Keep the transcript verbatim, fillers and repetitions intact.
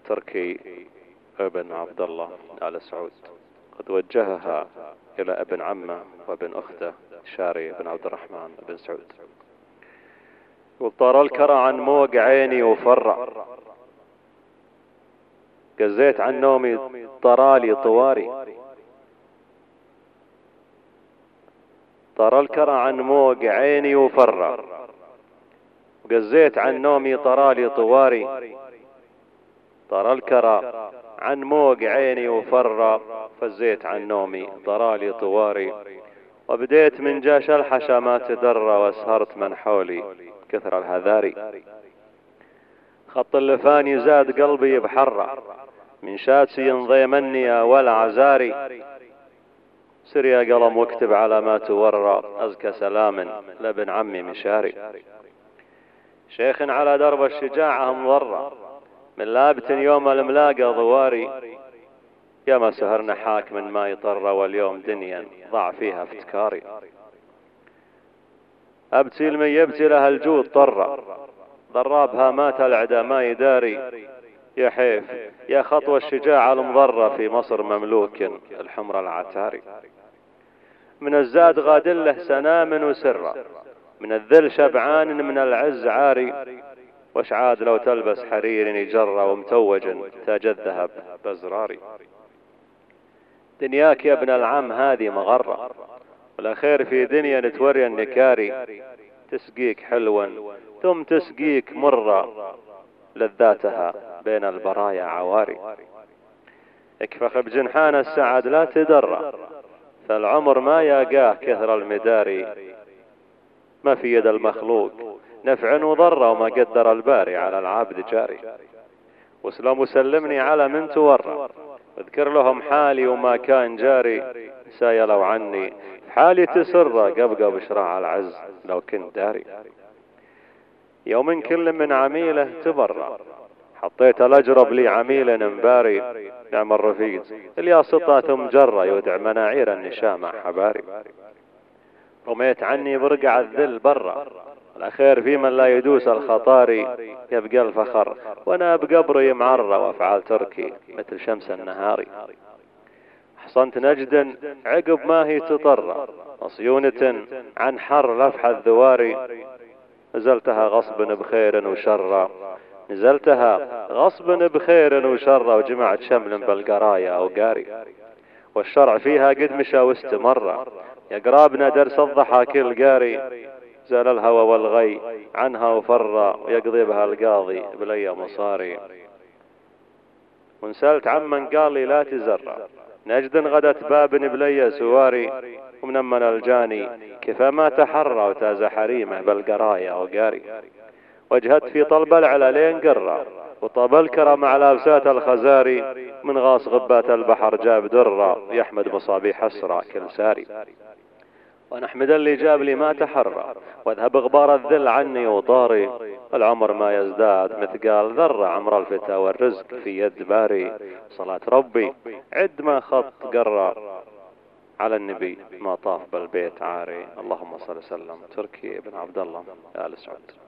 تركي ابن عبد الله آل سعود، قد وجهها إلى ابن عمه وابن أخته شاري بن عبد الرحمن بن سعود. وطار الكرى عن موق عيني وفرع، قزيت عن نومي طرالي طواري. طار الكرى عن موق عيني وفرع، قزيت عن نومي طرالي طواري. طار الكرى عن موق عيني وفرع، فزيت عن نومي طرالي طواري. وبديت من جاش الحشا ما تدرى، واسهرت من حولي كثر الهذاري. خط اللفاني زاد قلبي بحرة، من شاتي ينضي مني ولا عزاري. سر يا قلم واكتب على ما تورى، أزكى سلام لابن عمي مشاري. شيخ على درب الشجاعة مضرة، من لابت يوم الملاقى ضواري. يا ما سهرنا حاك من ما يطر، واليوم دنيا ضاع فيها افتكاري. أبتي لمن يبتي لها الجود طرة، ضرابها مات العدا ما يداري. يا حيف يا خطوة الشجاعة المضرة، في مصر مملوك الحمر العتاري. من الزاد غادله سنام وسرة، من الذل شبعان من العز عاري. وش عاد لو تلبس حرير يجرى، ومتوج تاج الذهب بزراري. دنياك يا ابن العم هذه مغرة، والأخير في دنيا نتوري النكاري. تسقيك حلوا ثم تسقيك مرة، لذاتها بين البرايا عواري. اكفخ بجنحان السعد لا تدرى، فالعمر ما ياقاه كثر المداري. ما في يد المخلوق نفع وضرة، وما قدر الباري على العبد جاري. وسلم وسلمني على من تورى، اذكر لهم حالي وما كان جاري. سايلوا عني حالي تسر، قبقى بشراع العز لو كنت داري. يوم كل من عميله تبرى، حطيت الأجرب لي عميل مباري. نعم الرفيق اللي سطى ثم جرى، يودع مناعير النشامة حباري. رميت عني برقع الذل برا، الأخير في من لا يدوس الخطاري. يبقى الفخر وانا بقبري معرى، وافعال تركي مثل شمس النهاري. حصنت نجدا عقب ما هي تطرى، مصيونة عن حر لفح الذواري. نزلتها غصبا بخير وشر، نزلتها غصبا بخير وشر. وجمعت شمل بالقرايا أو قاري، والشرع فيها قد مشى واستمر. يا قرابنا درس الضحى كل قاري. زال الهوى والغي عنها وفر، ويقضي بها القاضي بلي مصاري. وانسألت عمن قال لي لا تزرع، نجد غدت باب بلي سواري. ومنمن الجاني كيف ما تحرى، وتاز حريمه بالقرايا وقاري. وجهت في طلب العلالين قرة، وطب الكرم على لابسات الخزاري. من غاص غبات البحر جاب درة، يحمد مصابيح اسرى كل ساري. ونحمد اللي جاب لي ما تحرى، واذهب غبار الذل عني وطاري. العمر ما يزداد مثقال ذرة، عمر الفتى والرزق في يد باري. صلاة ربي عد ما خط قرة، على النبي ما طاف بالبيت عاري. اللهم صل وسلم. تركي بن عبد الله آل سعود.